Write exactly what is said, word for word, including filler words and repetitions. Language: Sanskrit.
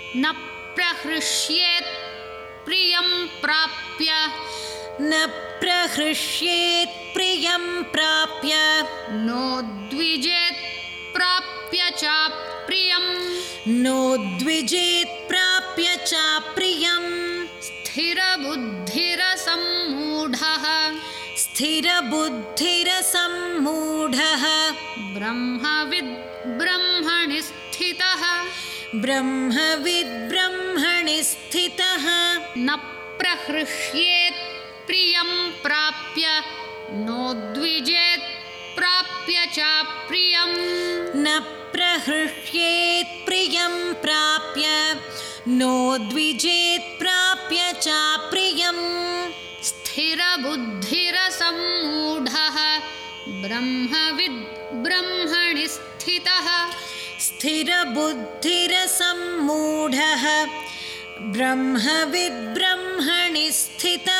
न प्रहृष्येत् प्रियं प्राप्य न प्रहृष्येत् प्रियं प्राप्य नोद्विजेत् प्राप्य च प्रियं नोद्विजेत् प्राप्य च प्रियं स्थिरबुद्धिरसम्मूढः स्थिरबुद्धिरसम्मूढः ब्रह्मविद् ब्रह्मणि स्थितः ब्रह्मविद् ब्रह्मणि स्थितः न प्रहृष्येत् प्रियं प्राप्य नोद्विजेत् प्राप्य च प्रियं न प्रहृष्येत् प्रियं प्राप्य नोद्विजेत् प्राप्य च प्रियं स्थिरबुद्धिरसम्मूढः ब्रह्मविद् ब्रह्मणि स्थितः स्थिरबुद्धिरसम्मूढः ब्रह्मविद् ब्रह्मणि स्थितः